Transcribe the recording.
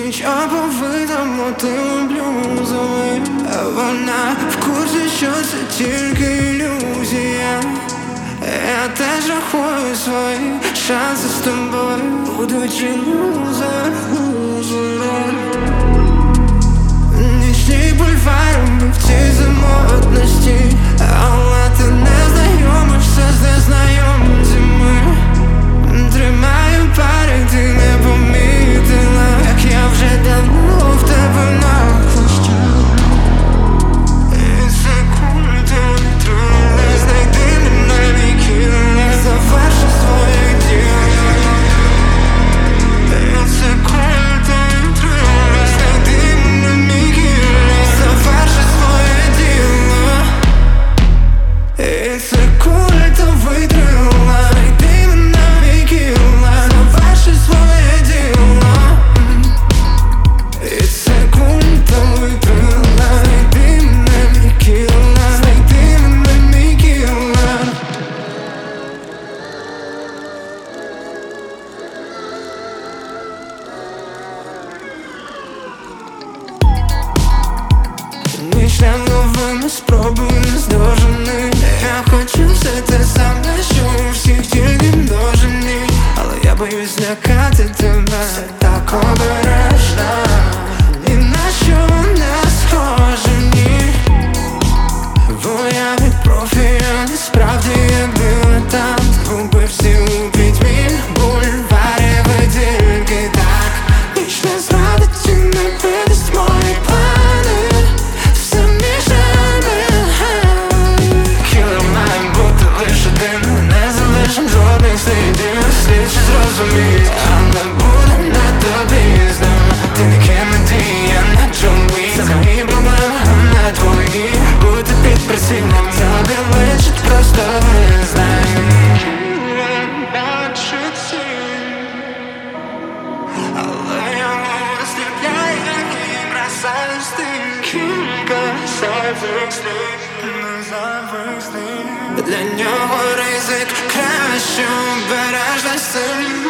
ніч оповитому тим блюзами, а вона в курсі, що це тільки ілюзія. Я теж рахую свої шанси з тобою, будучи лузером. Нічні бульвари в цій самотності, але ти не знайомишся з незнайомцями. Тримаю пари, ти не помітила, як я вже давно в тебе нахлищав. І секунду не трудно, знайди мене, мій кілер, заверши своє діло. І секунду не трудно, знайди мене, мій кілер, заверши своє діло. І секунду витримала, знайди мене, мій кілер, заверши своє діло. І секунду витримала, знайди мене, мій кілер, знайди мене, мій кілер. Мій шлях новими спробами здожений. Я хочу все те саме, що у всіх, тільки множені. Але я боюсь злякати тебе, все так обережно. І на що не схоже, ні. Бо я від профі, а насправді я дилетант. Губився у пітьмі бульварів, і тільки так. Ніч не зрадить і не видасть мої плани. Все між нами. Кілер має бути лиш один, не залишим жодних слідів. Слід щось зрозуміть, але буде не тобі знов. Ти не Кеннеді, я не Джон Уік. Це мої проблеми, а не твої. Бути під прицілом, тобі личить просто визнай. Бачу ціль, але я не стріляю, і бросаю стиль. Кілька зайвих слів, не зайвих слів. Для нього ризик краще, обережно сильно.